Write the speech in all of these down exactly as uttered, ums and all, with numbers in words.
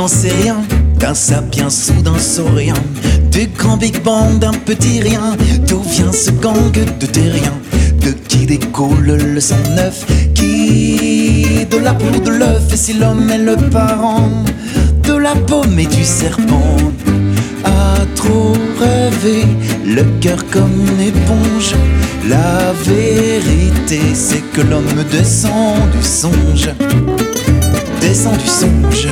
n'en sait rien d'un sapiens ou d'un saurien, du grand Big Bang, d'un petit rien. D'où vient ce gang de terriens? De qui découle le sang neuf? Qui de la peau de l'œuf? Et si l'homme est le parent de la pomme et du serpent? A trop rêvé, le cœur comme une éponge. La vérité, c'est que l'homme descend du songe. Descend du songe.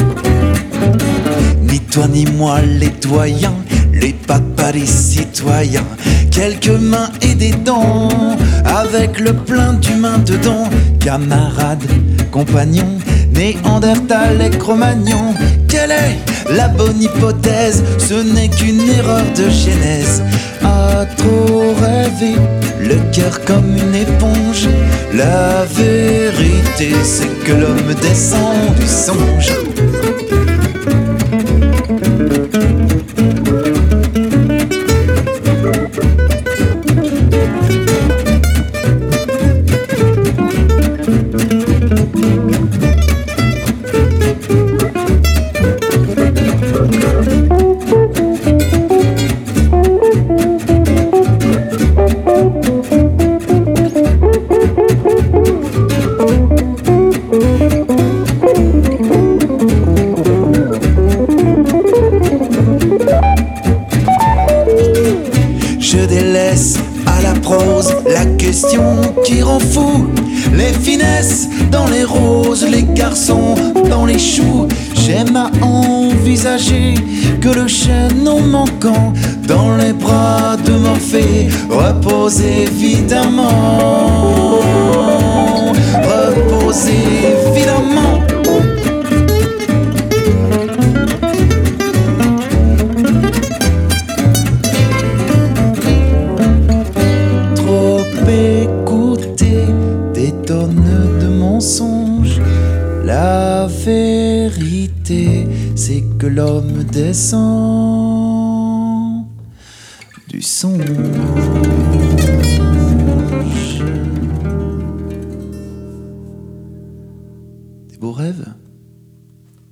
Ni toi ni moi les doyens, les papas les citoyens, quelques mains et des dents, avec le plein d'humains dedans. Camarades, compagnons, Néandertal et Cro-Magnon. Quelle est la bonne hypothèse? Ce n'est qu'une erreur de genèse. A trop rêvé, le cœur comme une éponge. La vérité, c'est que l'homme descend du songe. Je délaisse à la prose la question qui rend fou. Les finesses dans les roses, les garçons dans les choux. J'aime à envisager que le chêne en manquant dans les bras de Morphée repose évidemment. Repose évidemment. Écouter des tonnes de mensonges. La vérité, c'est que l'homme descend du songe. Des beaux rêves.